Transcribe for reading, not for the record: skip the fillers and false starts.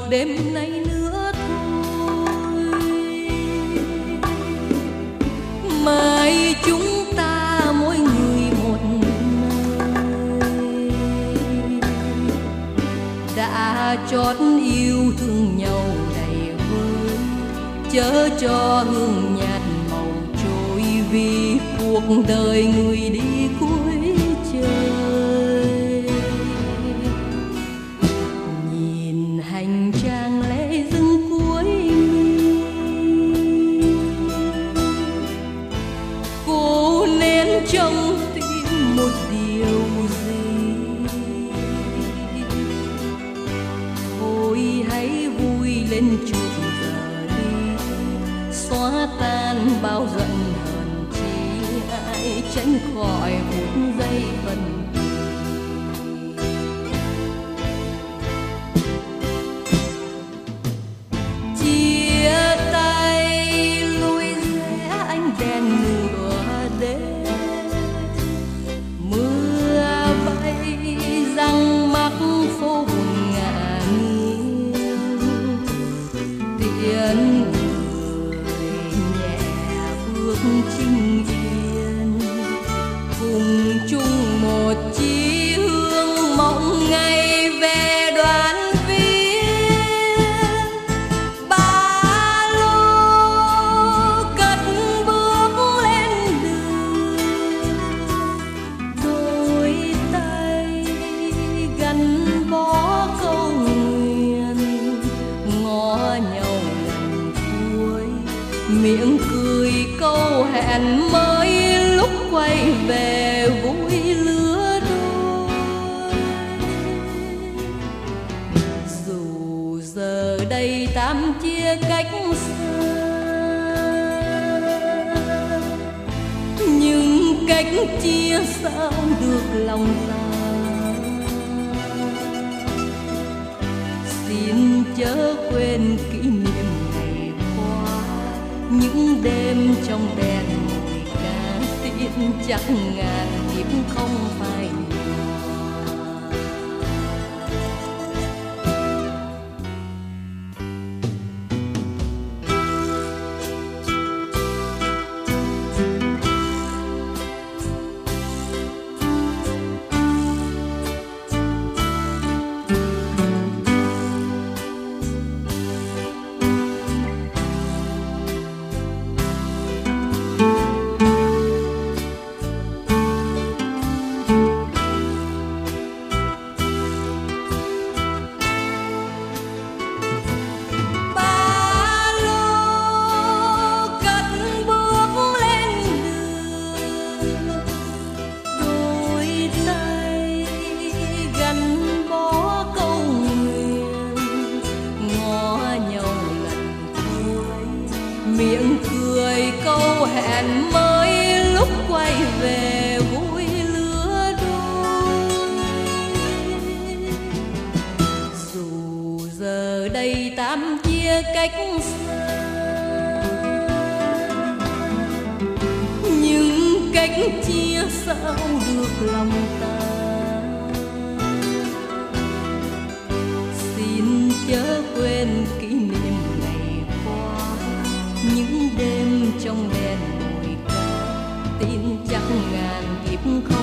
đêm nay nữa thôi. Mai chúng ta mỗi người một nơi, đã chót yêu thương nhau đầy vơi, chớ cho hương nhạt màu trôi vì cuộc đời người đi cuối trời. Nhìn hành trang lẽ dưng cuối cố nén trong tim một điều gì. Thôi hãy vui lên chút giờ đi, xóa tan bao giận hờn chi ai tránh khỏi phút giây phân chia tay. Lui rẽ ánh đèn nửa đêm, mưa bay răng mắc phố buồn ngả nghiêng. Tiễn người nhẹ bước chinh yên, cùng chung một chí hướng mong ngày về đoàn viên. Ba lô cất bước lên đường, đôi tay gắn bó câu nguyện, ngó nhau lần cuối miệng cười câu hẹn mới lúc quay về vui lứa đôi. Dù giờ đây tám chia cách xa, nhưng cách chia sao được lòng ta. Xin chớ quên kỷ niệm ngày qua, những đêm trong đèn mùi ca tin chắc ngàn kiếp không phai nhòa. Miệng cười câu hẹn mới lúc quay về vui lứa đôi. Dù giờ đây tám chia cách xa, nhưng cách chia sao được lòng ta. Xin chớ quên kỷ niệm ngày qua, những đêm trong đèn mùi ca tin chắc ngàn kiếp không